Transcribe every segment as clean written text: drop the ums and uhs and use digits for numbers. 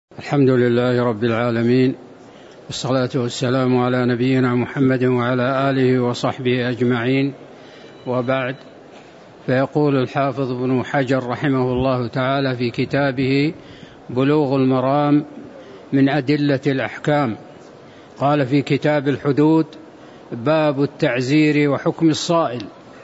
الحمد لله رب العالمين، والصلاة والسلام على نبينا محمد وعلى آله وصحبه أجمعين، وبعد. فيقول الحافظ ابن حجر رحمه الله تعالى في كتابه بلوغ المرام من أدلة الأحكام، قال في كتاب الحدود: باب التعزير وحكم الصائل.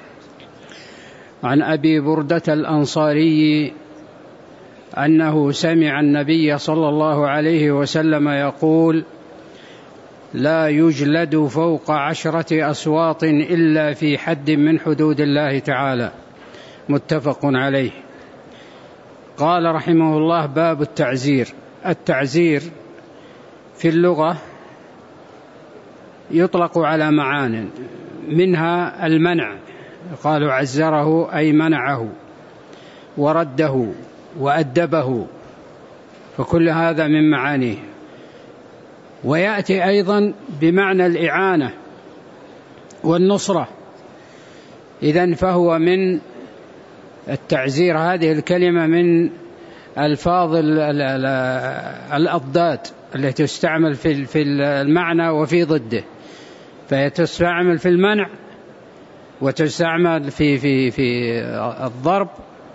عن أبي بردة الأنصاري أنه سمع النبي صلى الله عليه وسلم يقول: لا يجلد فوق 10 أصوات إلا في حد من حدود الله تعالى، متفق عليه. قال رحمه الله: باب التعزير. التعزير في اللغة يطلق على معان، منها المنع، قالوا عزره أي منعه ورده وأدبه، فكل هذا من معانيه. ويأتي أيضا بمعنى الإعانة والنصرة، إذن فهو من التعزير. هذه الكلمة من ألفاظ الأضداد التي تستعمل في المعنى وفي ضده، فتستعمل في المنع، وتستعمل في الضرب،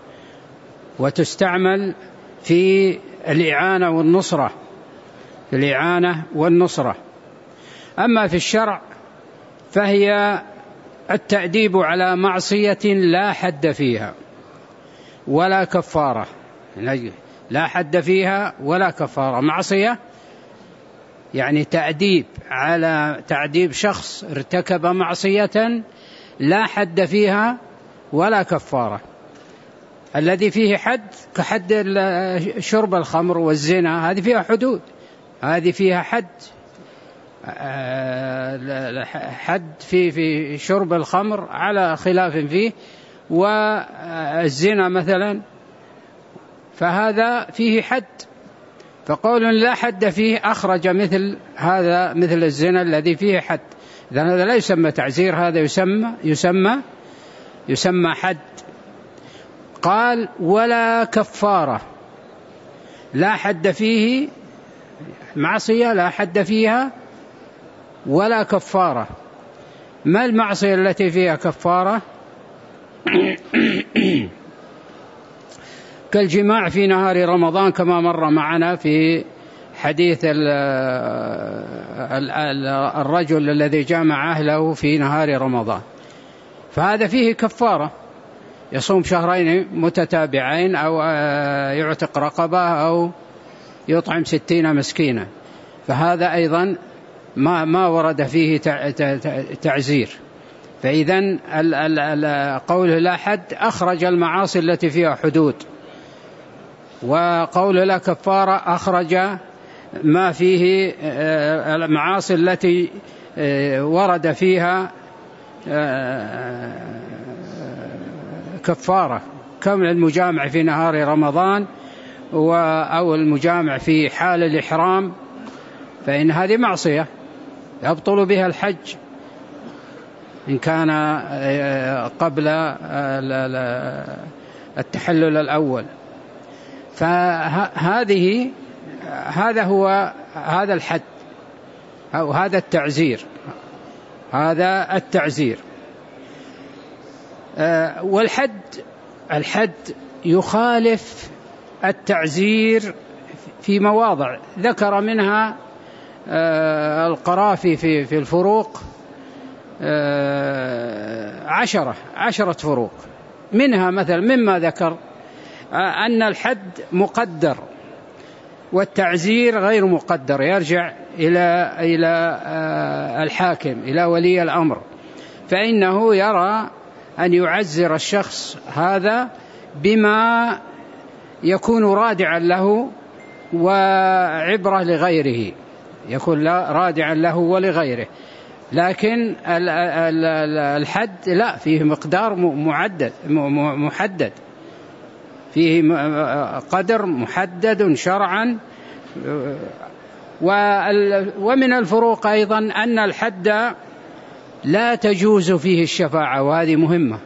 وتستعمل في الإعانة والنصرة، في الإعانة والنصرة. أما في الشرع فهي التأديب على معصية لا حد فيها ولا كفارة، لا حد فيها ولا كفارة. معصية يعني تعذيب شخص ارتكب معصية لا حد فيها ولا كفارة. الذي فيه حد كحد شرب الخمر والزنا، هذه فيها حدود، هذه فيها حد في شرب الخمر على خلاف فيه، والزنا مثلا فهذا فيه حد. فقول لا حد فيه أخرج مثل هذا، مثل الزنا الذي فيه حد، إذن هذا لا يسمى تعزير، هذا يسمى حد. قال: ولا كفارة. لا حد فيه، معصية لا حد فيها ولا كفارة. ما المعصية التي فيها كفارة؟ كالجماع في نهار رمضان، كما مر معنا في حديث الرجل الذي جامع أهله في نهار رمضان، فهذا فيه كفارة، يصوم شهرين متتابعين، أو يعتق رقبة، أو يطعم 60 مسكينا، فهذا أيضا ما ورد فيه تعزير. فإذن قوله لا حد أخرج المعاصي التي فيها حدود، وقوله لا كفارة أخرج ما فيه المعاصي التي ورد فيها كفارة، كم المجامع في نهار رمضان أو المجامع في حال الإحرام، فإن هذه معصية يبطل بها الحج إن كان قبل التحلل الأول. هذا الحد أو هذا التعزير، هذا التعزير. والحد يخالف التعزير في مواضع ذكر منها القرافي في الفروق 10 فروق، منها مثلا مما ذكر أن الحد مقدر والتعزير غير مقدر، يرجع إلى الحاكم، إلى ولي الأمر، فإنه يرى أن يعزر الشخص هذا بما يكون رادعا له وعبرة لغيره، يكون رادعا له ولغيره. لكن الحد لا، فيه مقدار محدد، فيه قدر محدد شرعا. ومن الفروق أيضا أن الحد لا تجوز فيه الشفاعة، وهذه مهمة.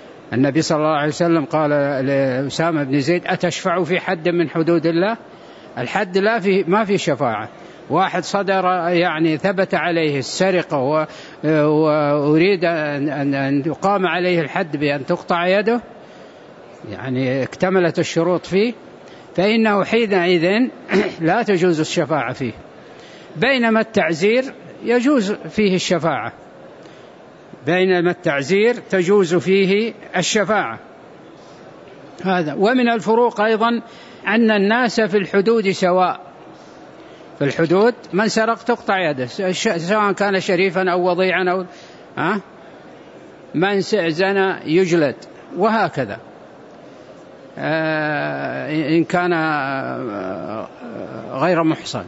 النبي صلى الله عليه وسلم قال لأسامة بن زيد: أتشفع في حد من حدود الله؟ الحد ما في شفاعة. واحد صدر يعني ثبت عليه السرقة وأريد أن يقام عليه الحد بأن تقطع يده، يعني اكتملت الشروط فيه، فإنه حينئذ لا تجوز الشفاعة فيه، بينما التعزير يجوز فيه الشفاعة، بينما التعزير تجوز فيه الشفاعة. هذا. ومن الفروق أيضا أن الناس في الحدود سواء، في الحدود من سرق تقطع يده، سواء كان شريفا أو وضيعا أو من زنى يجلد، وهكذا إن كان غير محصن.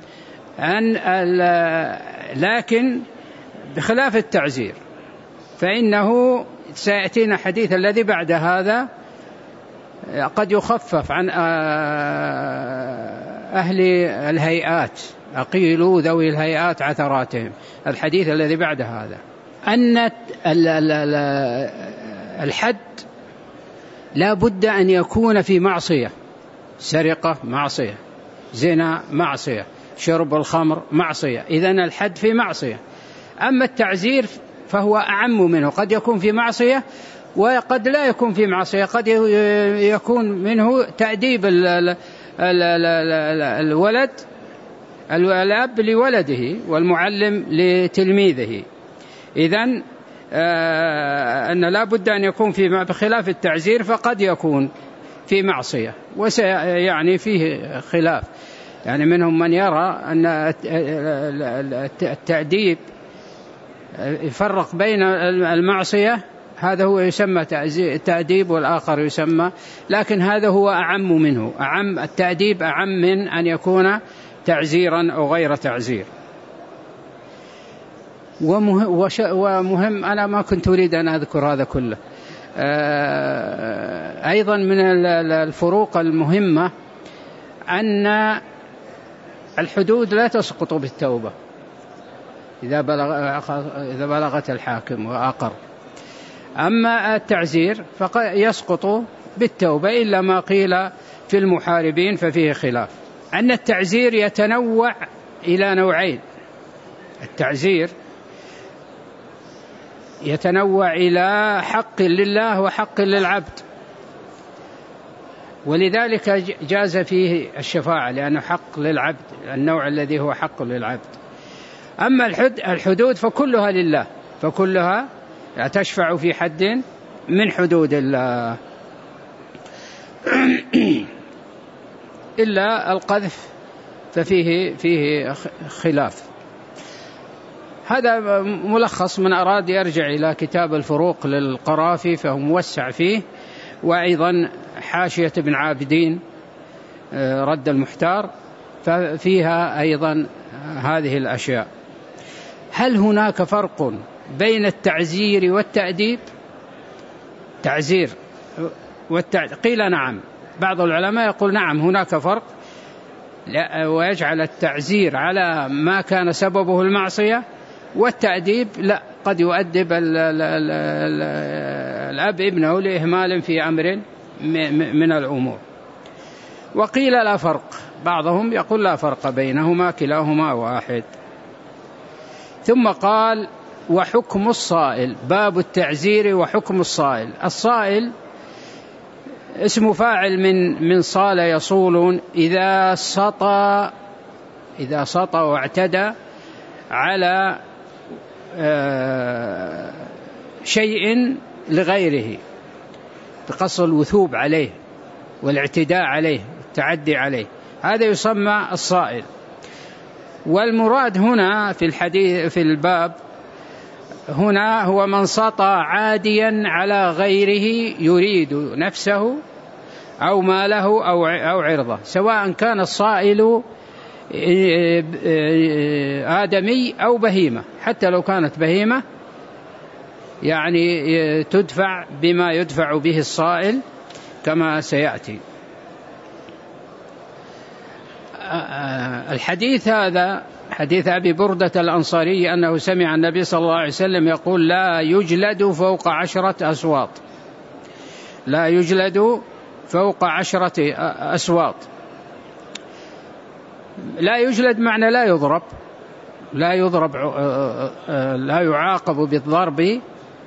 لكن بخلاف التعزير فإنه سيأتينا حديث الذي بعد هذا قد يخفف عن أهل الهيئات، أقيلوا ذوي الهيئات عثراتهم، الحديث الذي بعد هذا، أن الحد لا بد أن يكون في معصية، سرقة معصية، زنا معصية، شرب الخمر معصية، إذن الحد في معصية. أما التعزير فهو أعم منه، قد يكون في معصية وقد لا يكون في معصية، قد يكون منه تأديب الولد، الأب لولده والمعلم لتلميذه. إذن أن لا بد أن يكون بخلاف التعزير فقد يكون في معصية، وسيعني فيه خلاف، يعني منهم من يرى أن التأديب يفرق بين المعصية، هذا هو يسمى تأديب والآخر يسمى، لكن هذا هو أعم منه، أعم التأديب أعم من أن يكون تعزيرا أو غير تعزير. ومهم أنا ما كنت أريد أن أذكر هذا كله. أيضا من الفروق المهمة أن الحدود لا تسقط بالتوبة إذا بلغت الحاكم وأقر، أما التعزير فيسقط بالتوبة إلا ما قيل في المحاربين ففيه خلاف. أن التعزير يتنوع إلى نوعين، التعزير يتنوع إلى حق لله وحق للعبد، ولذلك جاز فيه الشفاعة لأنه حق للعبد، النوع الذي هو حق للعبد. أما الحدود فكلها لله، فكلها تشفع في حد من حدود الله إلا القذف فيه خلاف. هذا ملخص، من أراد يرجع إلى كتاب الفروق للقرافي فهو موسع فيه، وأيضا حاشية ابن عابدين رد المحتار ففيها أيضا هذه الأشياء. هل هناك فرق بين التعزير والتأديب؟ تعزير قيل نعم، بعض العلماء يقول نعم هناك فرق، ويجعل التعزير على ما كان سببه المعصية، والتأديب لا، قد يؤدب الأب ابنه لإهمال في أمر من الأمور. وقيل لا فرق، بعضهم يقول لا فرق بينهما، كلاهما واحد. ثم قال وحكم الصائل، باب التعزير وحكم الصائل. الصائل اسم فاعل من صال يصول، إذا سطى واعتدى على شيء لغيره بقصد الوثوب عليه والاعتداء عليه والتعدي عليه، هذا يسمى الصائل. والمراد هنا في الحديث في الباب هنا هو من سطى عاديا على غيره يريد نفسه أو ماله أو عرضه، سواء كان الصائل آدمي أو بهيمة، حتى لو كانت بهيمة يعني تدفع بما يدفع به الصائل كما سيأتي. الحديث هذا حديث أبي بردة الأنصاري أنه سمع النبي صلى الله عليه وسلم يقول لا يجلد فوق 10 أسواط، لا يجلد فوق 10 أسواط. لا يجلد معنى لا يضرب، لا يضرب، لا يعاقب بالضرب،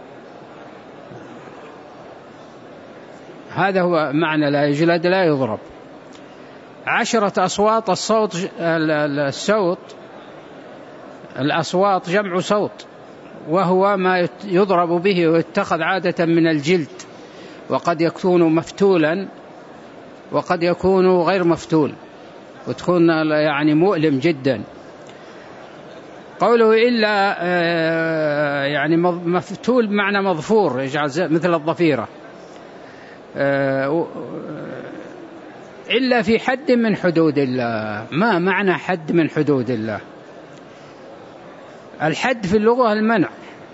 هذا هو معنى لا يجلد لا يضرب. 10 أصوات، الصوت الأصوات جمع صوت، وهو ما يضرب به ويتخذ عادة من الجلد، وقد يكون مفتولا وقد يكون غير مفتول، وتكون يعني مؤلم جدا. قوله إلا يعني مفتول بمعنى مظفور، يجعل مثل الضفيرة، إلا في حد من حدود الله. ما معنى حد من حدود الله؟ الحد في اللغة المنع،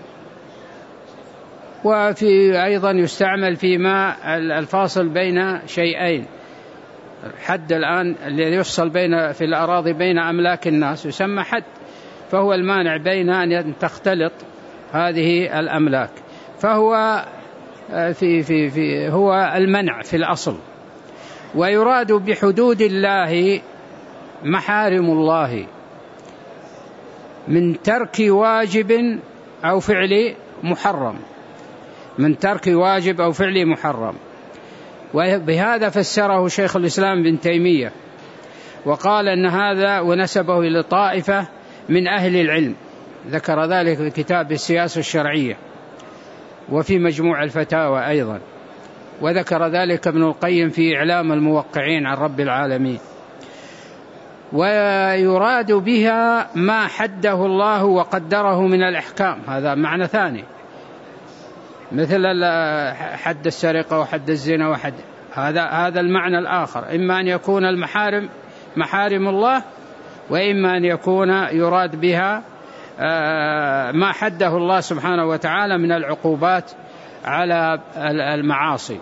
وفي أيضا يستعمل فيما الفاصل بين شيئين. الحد الآن اللي يفصل في الأراضي بين أملاك الناس يسمى حد، فهو المانع بين أن تختلط هذه الأملاك، فهو هو المنع في الأصل. ويراد بحدود الله محارم الله من ترك واجب أو فعل محرم، من ترك واجب أو فعل محرم. وبهذا فسره شيخ الإسلام ابن تيمية، وقال أن هذا ونسبه إلى طائفة من أهل العلم، ذكر ذلك في كتاب السياسة الشرعية وفي مجموع الفتاوى أيضا، وذكر ذلك ابن القيم في إعلام الموقعين عن رب العالمين. ويراد بها ما حده الله وقدره من الأحكام، هذا معنى ثاني، مثل حد السرقة وحد الزنا وحد هذا المعنى الآخر، إما أن يكون المحارم محارم الله، وإما أن يكون يراد بها ما حده الله سبحانه وتعالى من العقوبات على المعاصي.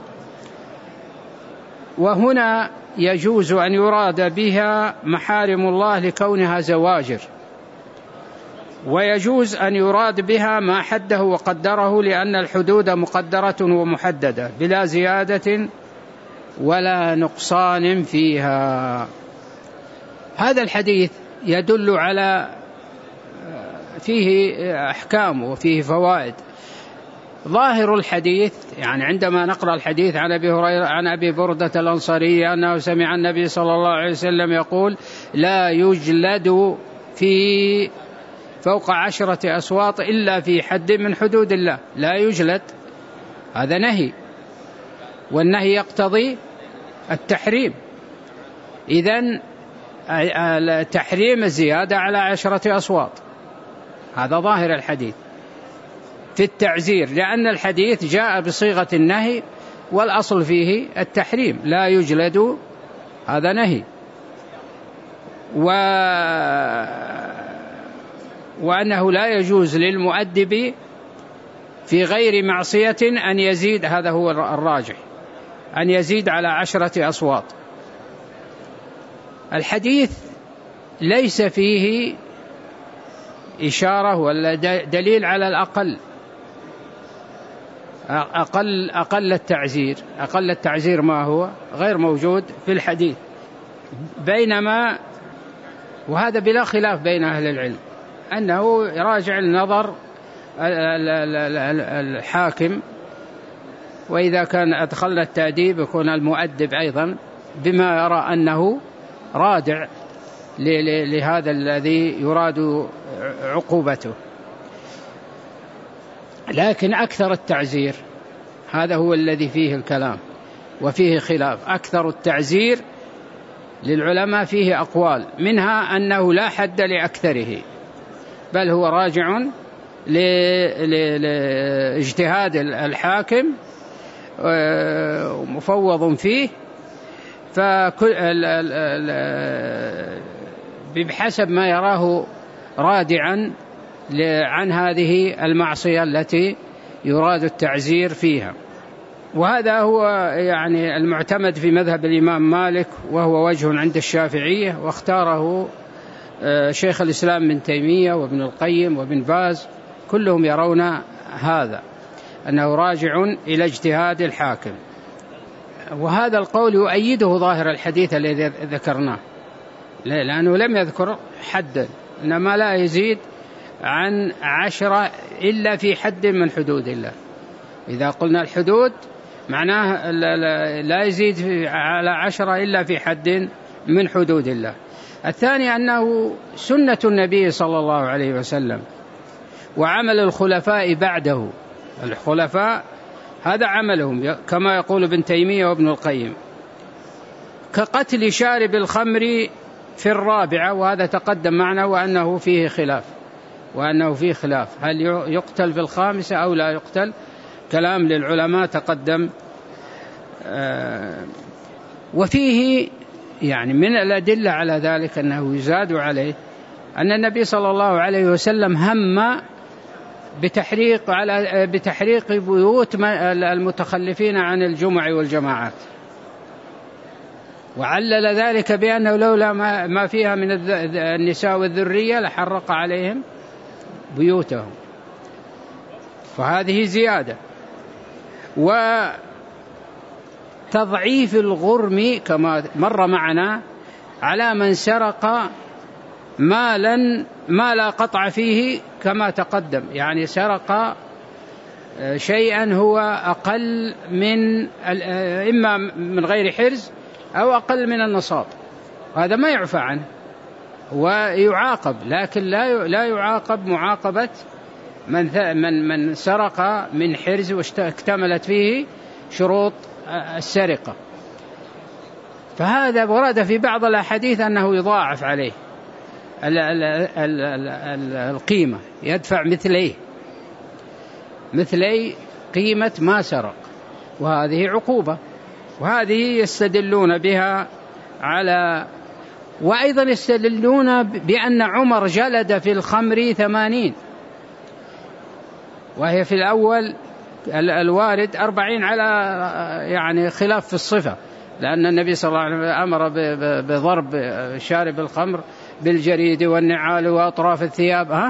وهنا يجوز أن يراد بها محارم الله لكونها زواجر، ويجوز أن يراد بها ما حده وقدره، لأن الحدود مقدرة ومحددة بلا زيادة ولا نقصان فيها. هذا الحديث يدل على فيه أحكام وفيه فوائد. ظاهر الحديث يعني عندما نقرأ الحديث عن أبي هريرة عن أبي بردة الأنصاري أنه سمع النبي صلى الله عليه وسلم يقول: لا يجلد في فوق 10 أصوات إلا في حد من حدود الله. لا يجلد هذا نهي، والنهي يقتضي التحريم، إذن تحريم الزيادة على 10 أصوات، هذا ظاهر الحديث في التعزير، لأن الحديث جاء بصيغة النهي والأصل فيه التحريم. لا يجلد هذا نهي، وأنه لا يجوز للمؤدب في غير معصية أن يزيد، هذا هو الراجح، أن يزيد على 10 أصوات. الحديث ليس فيه إشارة ولا دليل على الأقل، أقل التعزير. أقل التعزير ما هو؟ غير موجود في الحديث، بينما وهذا بلا خلاف بين أهل العلم أنه راجع النظر الحاكم، وإذا كان أدخل التأديب يكون المؤدب أيضا بما يرى أنه رادع لهذا الذي يراد عقوبته. لكن أكثر التعزير هذا هو الذي فيه الكلام وفيه خلاف. أكثر التعزير للعلماء فيه أقوال، منها أنه لا حد لأكثره، بل هو راجع لاجتهاد الحاكم مفوض فيه، بحسب ما يراه رادعا عن هذه المعصية التي يراد التعزير فيها. وهذا هو يعني المعتمد في مذهب الإمام مالك، وهو وجه عند الشافعية، واختاره شيخ الإسلام ابن تيمية وابن القيم وابن باز، كلهم يرون هذا، أنه راجع إلى اجتهاد الحاكم. وهذا القول يؤيده ظاهر الحديث الذي ذكرناه، لأنه لم يذكر حدا، إنما لا يزيد عن 10 إلا في حد من حدود الله. إذا قلنا الحدود معناه لا يزيد على 10 إلا في حد من حدود الله. الثاني أنه سنة النبي صلى الله عليه وسلم وعمل الخلفاء بعده. الخلفاء هذا عملهم كما يقول ابن تيمية وابن القيم، كقتل شارب الخمر في 4، وهذا تقدم معنا وأنه فيه خلاف هل يقتل في 5 أو لا يقتل، كلام للعلماء تقدم. وفيه يعني من الأدلة على ذلك أنه يزاد عليه أن النبي صلى الله عليه وسلم هم بتحريق بيوت المتخلفين عن الجمع والجماعات، وعلل ذلك بأنه لولا ما فيها من النساء والذرية لحرق عليهم بيوتهم، فهذه زيادة. وتضعيف الغرم كما مر معنا على من سرق مالا ما لا قطع فيه كما تقدم، يعني سرق شيئا هو أقل من إما من غير حرز أو أقل من النصاب، هذا ما يعفى عنه ويعاقب، لكن لا يعاقب معاقبة من سرق من حرز واكتملت فيه شروط السرقة. فهذا ورد في بعض الأحاديث أنه يضاعف عليه القيمة، يدفع مثلي قيمة ما سرق، وهذه عقوبة، وهذه يستدلون بها على، وأيضا يستدلون بأن عمر جلد في الخمر 80، وهي في الأول الوارد 40 على يعني خلاف في الصفة، لأن النبي صلى الله عليه وسلم أمر بضرب شارب الخمر بالجريد والنعال وأطراف الثياب،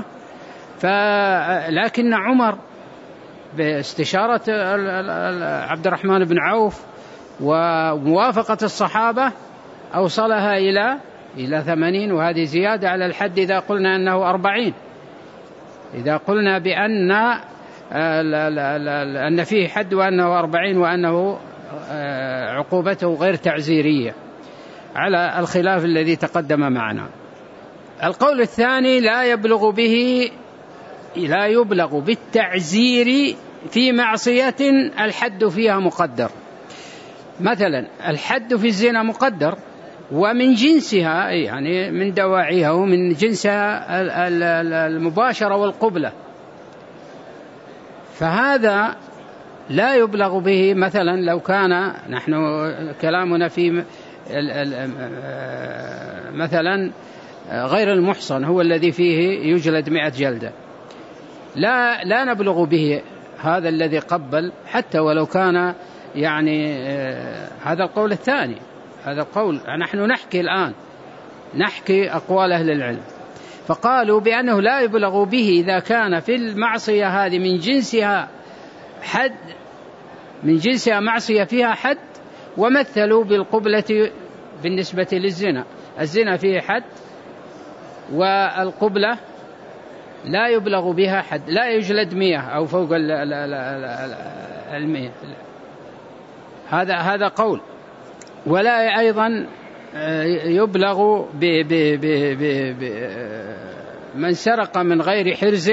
لكن عمر باستشارة عبد الرحمن بن عوف وموافقة الصحابة أوصلها إلى 80، وهذه زيادة على الحد إذا قلنا أنه 40. إذا قلنا بأن أن فيه حد وأنه 40 وأنه عقوبته غير تعزيرية على الخلاف الذي تقدم معنا. القول الثاني لا يبلغ بالتعزير في معصية الحد فيها مقدر. مثلا الحد في الزنا مقدر ومن جنسها، يعني من دواعيها ومن جنسها المباشرة والقبلة، فهذا لا يبلغ به. مثلا لو كان نحن كلامنا في مثلا غير المحصن هو الذي فيه يجلد 100 جلدة، لا نبلغ به هذا الذي قبل حتى ولو كان يعني هذا القول الثاني. هذا القول نحن نحكي أقوال أهل العلم، فقالوا بأنه لا يبلغ به إذا كان في المعصية هذه من جنسها حد، من جنسها معصية فيها حد، ومثلوا بالقبلة بالنسبة للزنا. الزنا فيه حد والقبلة لا يبلغ بها حد، لا يجلد 100 أو فوق 100. هذا قول. ولا أيضا يبلغ من سرق من غير حرز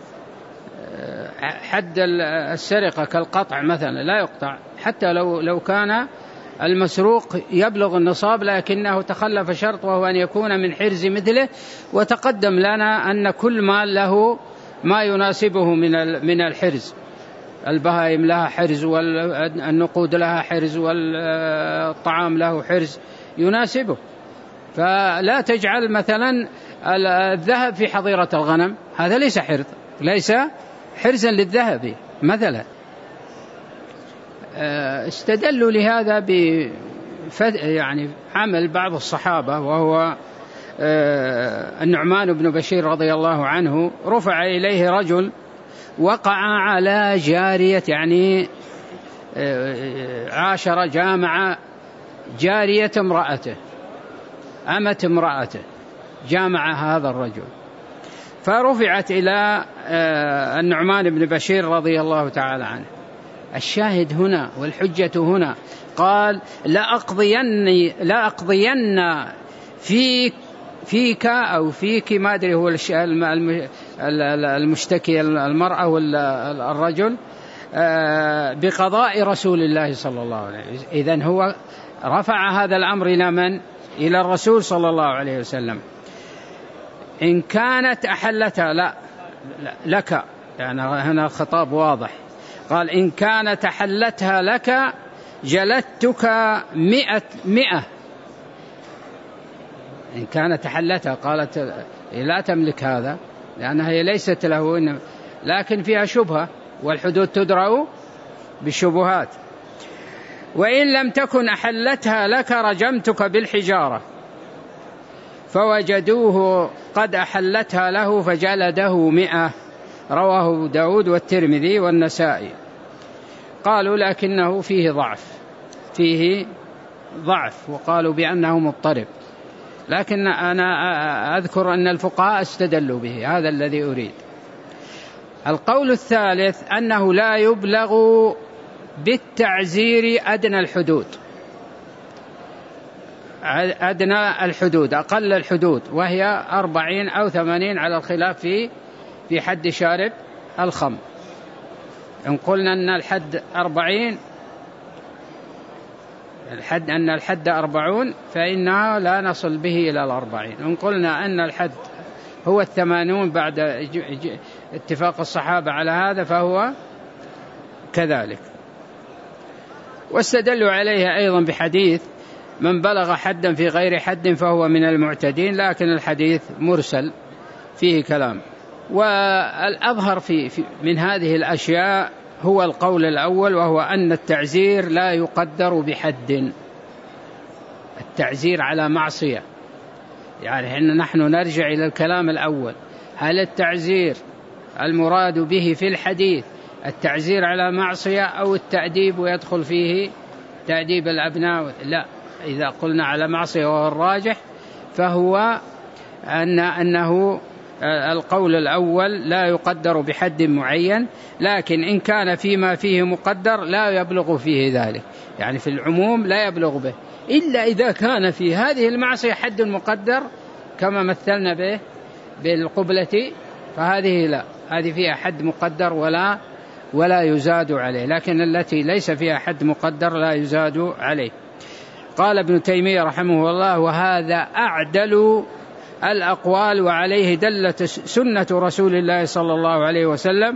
حد السرقة كالقطع مثلا، لا يقطع حتى لو كان المسروق يبلغ النصاب لكنه تخلف شرط وهو أن يكون من حرز مثله. وتقدم لنا أن كل مال له ما يناسبه من الحرز، البهائم لها حرز والنقود لها حرز والطعام له حرز يناسبه، فلا تجعل مثلا الذهب في حظيرة الغنم، هذا ليس حرزا للذهب مثلا. استدلوا لهذا يعني عمل بعض الصحابة، وهو النعمان بن بشير رضي الله عنه، رفع إليه رجل وقع على جارية، يعني جامع جارية امرأته أمة امرأته جامع هذا الرجل، فرفعت إلى النعمان بن بشير رضي الله تعالى عنه. الشاهد هنا والحجة هنا قال لأقضين فيك أو فيك، ما أدري هو المشتكي المرأة ولا الرجل، بقضاء رسول الله صلى الله عليه وسلم. إذن هو رفع هذا الأمر إلى من؟ إلى الرسول صلى الله عليه وسلم. إن كانت أحلتها لا لك، يعني هنا الخطاب واضح، قال إن كانت أحلتها لك جلدتك 100. إن كانت أحلتها، قالت لا تملك هذا لأنها هي ليست له، لكن فيها شبهة، والحدود تدرأ بالشبهات. وإن لم تكن أحلتها لك رجمتك بالحجارة، فوجدوه قد أحلتها له فجلده 100. رواه داود والترمذي والنسائي. قالوا لكنه فيه ضعف، وقالوا بأنه مضطرب، لكن أنا أذكر أن الفقهاء استدلوا به، هذا الذي أريد. القول الثالث أنه لا يبلغ بالتعزير أدنى الحدود، أقل الحدود، وهي 40 أو 80 على الخلاف في حد شارب الخمر. إن قلنا أن الحد 40، أن الحد 40 فإنها لا نصل به إلى 40. إن قلنا أن الحد هو 80 بعد اتفاق الصحابة على هذا فهو كذلك. واستدلوا عليها أيضا بحديث من بلغ حدا في غير حد فهو من المعتدين، لكن الحديث مرسل فيه كلام. والأظهر من هذه الأشياء هو القول الأول، وهو أن التعزير لا يقدر بحد. التعزير على معصية، يعني نحن نرجع إلى الكلام الأول، هل التعزير المراد به في الحديث التعزير على معصية أو التأديب ويدخل فيه تأديب الأبناء؟ لا، إذا قلنا على معصية وهو الراجح فهو أنه القول الأول لا يقدر بحد معين، لكن إن كان فيما فيه مقدر لا يبلغ فيه ذلك، يعني في العموم لا يبلغ به، إلا إذا كان في هذه المعصية حد مقدر كما مثلنا به بالقبلة، فهذه لا، هذه فيها حد مقدر ولا يزاد عليه، لكن التي ليس فيها حد مقدر لا يزاد عليه. قال ابن تيمية رحمه الله: وهذا أعدل الأقوال، وعليه دلت سنة رسول الله صلى الله عليه وسلم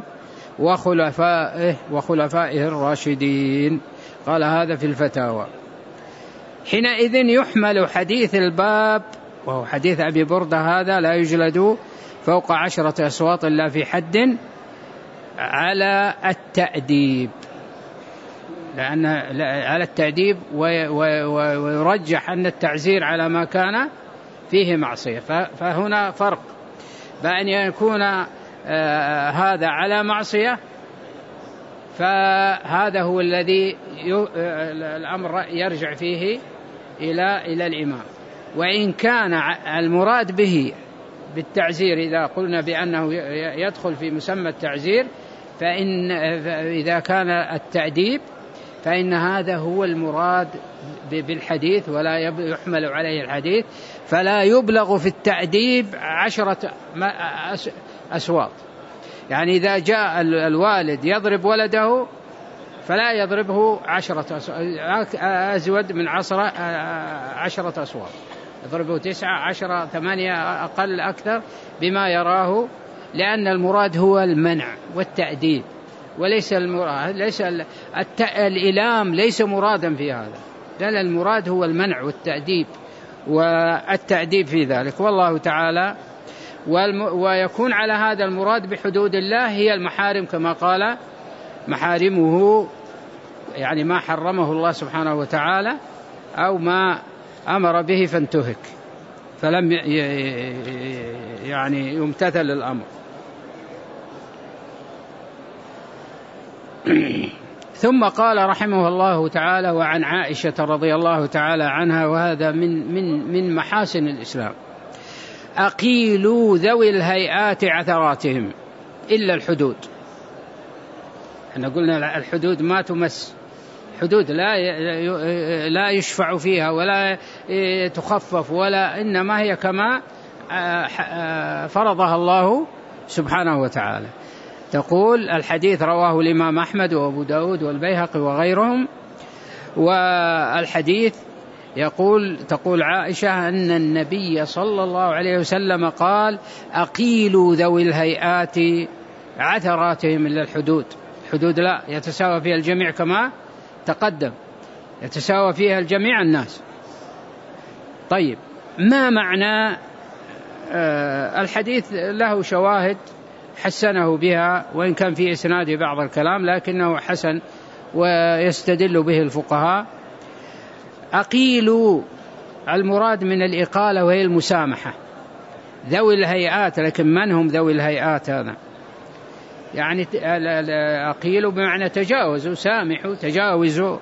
وخلفائه الراشدين. قال هذا في الفتاوى. حينئذ يحمل حديث الباب، وهو حديث أبي بردة هذا: لا يجلد فوق 10 أصوات إلا في حد، على التأديب، لأن على التأديب، ويرجح أن التعزير على ما كان فيه معصية. فهنا فرق بأن يكون هذا على معصية، فهذا هو الذي الأمر يرجع فيه إلى الإمام. وإن كان المراد به بالتعزير، إذا قلنا بأنه يدخل في مسمى التعزير، إذا كان التأديب فإن هذا هو المراد بالحديث، ولا يحمل عليه الحديث، فلا يبلغ في التأديب 10 أصوات. يعني إذا جاء الوالد يضرب ولده فلا يضربه 10 أزود من 10 أصوات، يضربه 9 10 8 أقل أكثر بما يراه، لأن المراد هو المنع والتأديب، وليس المراد الإلام ليس مرادا في هذا، بل المراد هو المنع والتأديب والتأديب في ذلك، والله تعالى. ويكون على هذا المراد بحدود الله هي المحارم، كما قال: محارمه، يعني ما حرمه الله سبحانه وتعالى أو ما أمر به فانتهك، فلم يعني يمتثل الأمر. ثم قال رحمه الله تعالى: وعن عائشة رضي الله تعالى عنها، وهذا من محاسن الإسلام: أقيلوا ذوي الهيئات عثراتهم إلا الحدود. احنا قلنا الحدود ما تمس، حدود لا يشفع فيها ولا تخفف، ولا إنما هي كما فرضها الله سبحانه وتعالى. تقول الحديث رواه الإمام أحمد وأبو داود والبيهقي وغيرهم. والحديث تقول عائشة أن النبي صلى الله عليه وسلم قال: أقيلوا ذوي الهيئات عثراتهم إلا الحدود. الحدود لا يتساوى فيها الجميع كما تقدم، يتساوى فيها الجميع الناس. طيب، ما معنى الحديث؟ له شواهد حسنه بها، وإن كان في إسناده بعض الكلام، لكنه حسن ويستدل به الفقهاء. أقيلوا المراد من الإقالة وهي المسامحة. ذوي الهيئات، لكن من هم ذوي الهيئات؟ هذا يعني أقيلوا بمعنى تجاوزوا، سامحوا، تجاوزوا.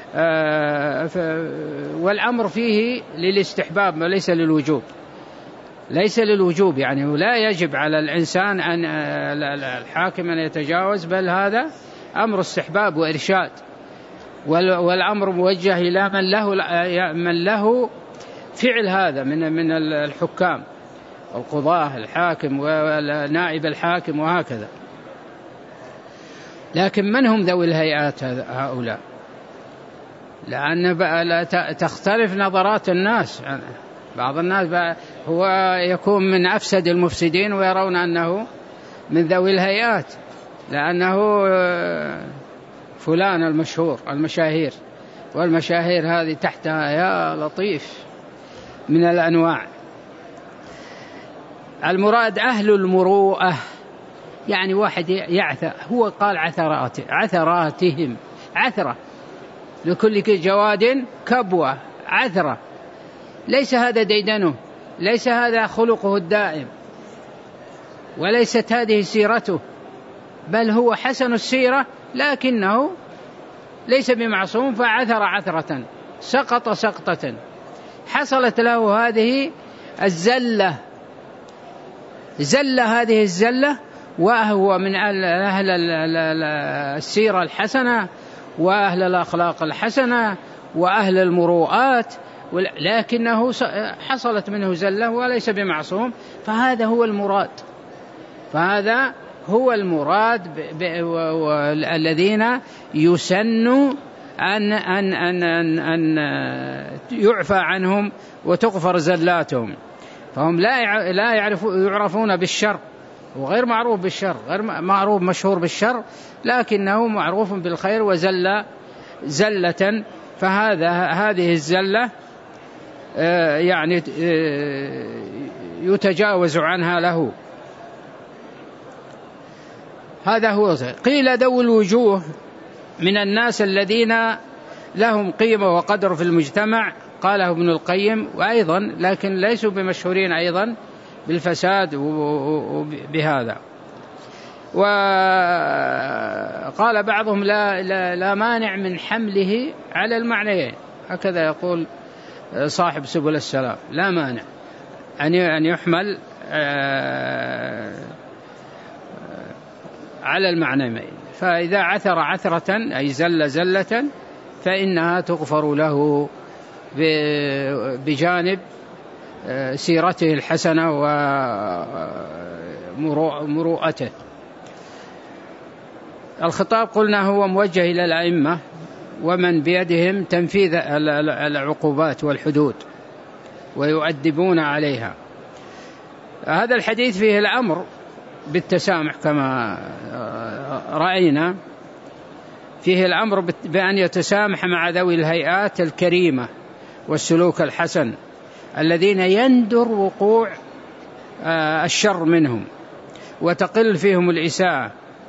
والأمر فيه للاستحباب وليس للوجوب، ليس للوجوب، يعني لا يجب على الإنسان أن الحاكم أن يتجاوز، بل هذا أمر استحباب وإرشاد، والأمر موجه إلى من له فعل هذا من الحكام، القضاة، الحاكم ونائب الحاكم وهكذا. لكن من هم ذوي الهيئات هؤلاء؟ لأن تختلف نظرات الناس. بعض الناس هو يكون من أفسد المفسدين ويرون أنه من ذوي الهيئات، لأنه فلان المشهور، المشاهير، والمشاهير هذه تحتها يا لطيف من الأنواع. المراد أهل المروءة، يعني واحد يعثر، هو قال عثراتهم، عثرة لكل جواد كبوة، عثرة. ليس هذا ديدنه، ليس هذا خلقه الدائم، وليست هذه سيرته، بل هو حسن السيرة، لكنه ليس بمعصوم، فعثر عثرة، سقط سقطة، حصلت له هذه الزلة، هذه الزلة، وهو من أهل السيرة الحسنة وأهل الأخلاق الحسنة وأهل المروءات، لكنه حصلت منه زلة وليس بمعصوم. فهذا هو المراد الذين يسن أن يعفى عنهم وتغفر زلاتهم. فهم لا يعرفون بالشر، وغير معروف بالشر، غير معروف مشهور بالشر، لكنه معروف بالخير وزل زلة. هذه الزلة يعني يتجاوز عنها له. هذا هو. قيل ذوي الوجوه من الناس الذين لهم قيمة وقدر في المجتمع، قاله ابن القيم، وأيضا لكن ليسوا بمشهورين أيضا بالفساد بهذا. وقال بعضهم لا مانع من حمله على المعنيين، هكذا يقول صاحب سبل السلام، لا مانع أن يحمل على المعنيين. فإذا عثر عثرة أي زلة فإنها تغفر له بجانب سيرته الحسنة ومروءته. الخطاب قلنا هو موجه إلى الأئمة ومن بيدهم تنفيذ العقوبات والحدود ويؤدبون عليها. هذا الحديث فيه الأمر بالتسامح كما رأينا، فيه الأمر بأن يتسامح مع ذوي الهيئات الكريمة والسلوك الحسن الذين يندر وقوع الشر منهم وتقل فيهم الإساءة،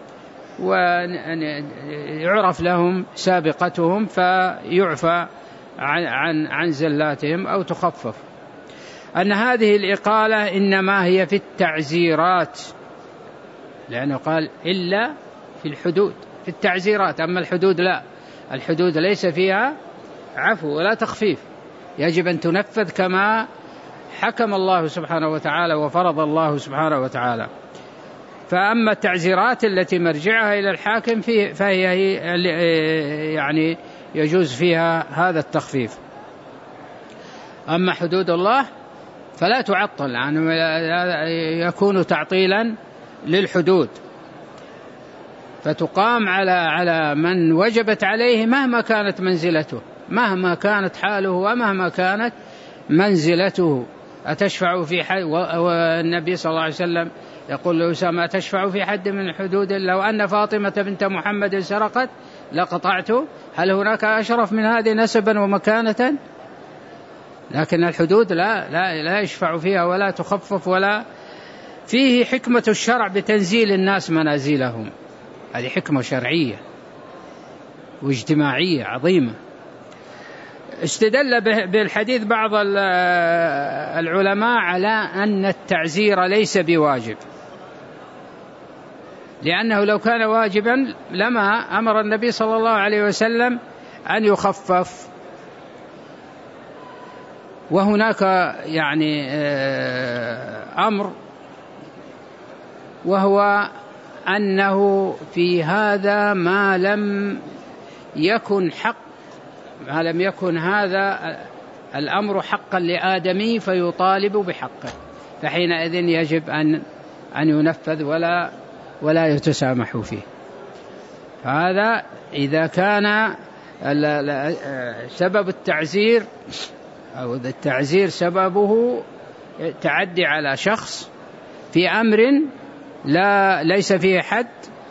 ويعرف لهم سابقتهم فيعفى عن زلاتهم أو تخفف. أن هذه الإقالة إنما هي في التعزيرات، لأنه قال إلا في الحدود، في التعزيرات. أما الحدود لا، الحدود ليس فيها عفو ولا تخفيف، يجب أن تنفذ كما حكم الله سبحانه وتعالى وفرض الله سبحانه وتعالى. فأما التعزيرات التي مرجعها إلى الحاكم فهي يعني يجوز فيها هذا التخفيف. أما حدود الله فلا تعطل، يعني يكون تعطيلا للحدود، فتقام على من وجبت عليه مهما كانت منزلته، مهما كانت حاله ومهما كانت منزلته. أتشفع في حد؟ والنبي صلى الله عليه وسلم يقول لأسامة: أتشفع في حد من حدود لو أن فاطمة بنت محمد سرقت لقطعته؟ هل هناك أشرف من هذه نسبا ومكانة؟ لكن الحدود لا يشفع فيها ولا تخفف، ولا فيه حكمة الشرع بتنزيل الناس منازلهم، هذه حكمة شرعية واجتماعية عظيمة. استدل بالحديث بعض العلماء على أن التعزير ليس بواجب، لأنه لو كان واجبا لما أمر النبي صلى الله عليه وسلم أن يخفف. وهناك يعني أمر، وهو أنه في هذا ما لم يكن هذا الأمر حقا لآدمي فيطالب بحقه، فحينئذ يجب أن ينفذ ولا يتسامح فيه. هذا إذا كان سبب التعزير أو التعزير سببه تعدي على شخص في أمر ليس فيه حد،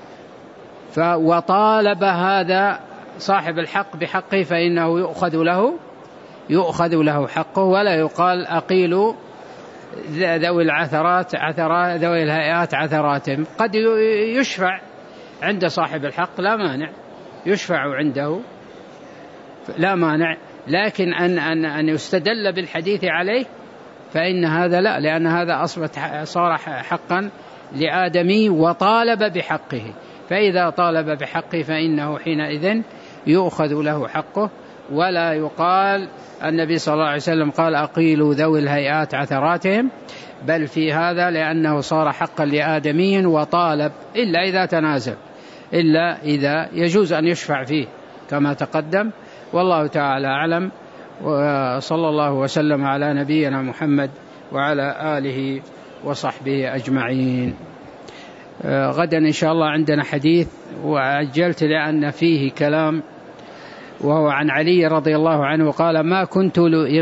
وطالب هذا صاحب الحق بحقه، فإنه يؤخذ له حقه، ولا يقال أقيلوا ذوي الهيئات عثراتهم. قد يشفع عند صاحب الحق لا مانع، يشفع عنده لا مانع، لكن أن يستدل بالحديث عليه فإن هذا لا، لأن هذا صار حقا لآدمي وطالب بحقه، فإذا طالب بحقه فإنه حينئذ يؤخذ له حقه، ولا يقال النبي صلى الله عليه وسلم قال أقيلوا ذوي الهيئات عثراتهم، بل في هذا لأنه صار حقا لآدمي وطالب، إلا إذا تنازل، إلا إذا يجوز أن يشفع فيه كما تقدم. والله تعالى أعلم، وصلى الله وسلم على نبينا محمد وعلى آله وصحبه أجمعين. غدا إن شاء الله عندنا حديث، وعجلت لأن فيه كلام، وهو عن علي رضي الله عنه قال: ما كنت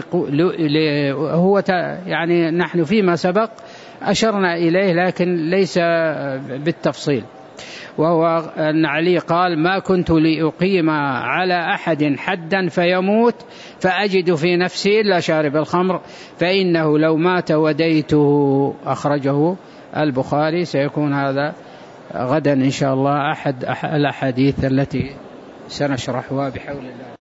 هو يعني نحن فيما سبق أشرنا إليه لكن ليس بالتفصيل، وهو أن علي قال: ما كنت لأقيم على أحد حدا فيموت فأجد في نفسي إلا شارب الخمر، فإنه لو مات وديته. أخرجه البخاري. سيكون هذا غدا إن شاء الله أحد الأحاديث التي سنشرحها بحول الله.